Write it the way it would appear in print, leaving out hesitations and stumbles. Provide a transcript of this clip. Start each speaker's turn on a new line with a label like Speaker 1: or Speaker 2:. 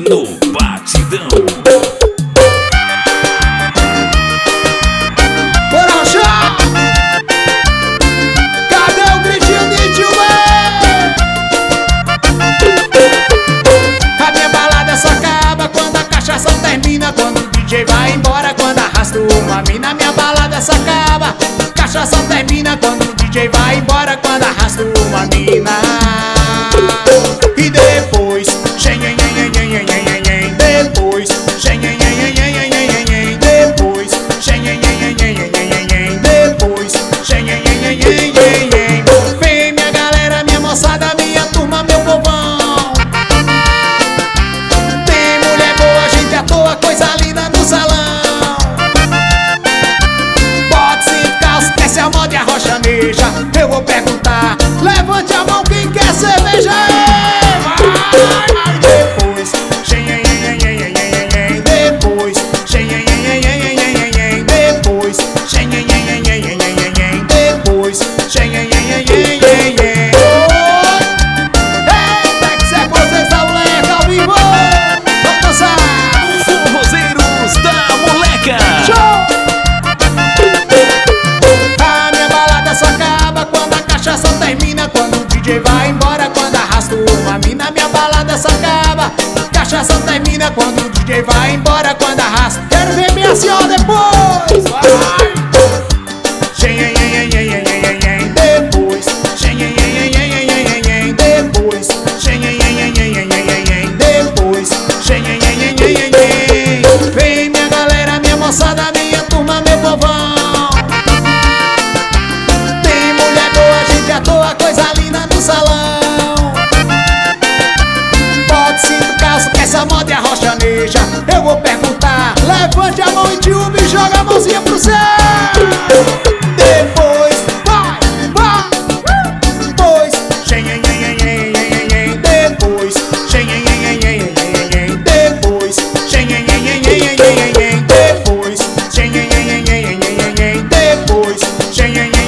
Speaker 1: no batidão.
Speaker 2: Bora rachar! Cadê o gritinho de tio A minha balada só acaba quando a cachaça termina, quando o DJ vai embora, quando arrasta uma mina. Minha balada só acaba, cachaça termina quando o DJ vai embora, quando arrasta uma mina. E depois, depois, depois, vem minha galera, minha moçada, minha turma, meu povão. Tem mulher boa, gente à toa, coisa linda no salão. Bota cinto, calça, desce a moda e a rochaneja. Eu vou perguntar, levante a mão quem quer cerveja. Depois, depois, depois, depois, eita, que cê vocês da moleca ao vivo. Vamos dançar.
Speaker 1: Forrozeiros da Moleca.
Speaker 2: Show! A minha balada só acaba quando a cachaça termina, quando o DJ vai embora, quando arrasta uma mina. Minha balada só acaba, cachaça termina quando o DJ vai embora, quando arrasta. Quero ver minha senhora depois. Vai! Depois, depois, depois, vem minha galera, minha moçada, minha turma, meu povão. Tem mulher boa, gente à toa, coisa linda no salão. Bota cinto, calça, que essa moda é a rochaneja. Eu vou perguntar, levante a mão e tube, joga a mãozinha pro céu. Depois, vai, vai, depois, depois, depois, depois, depois,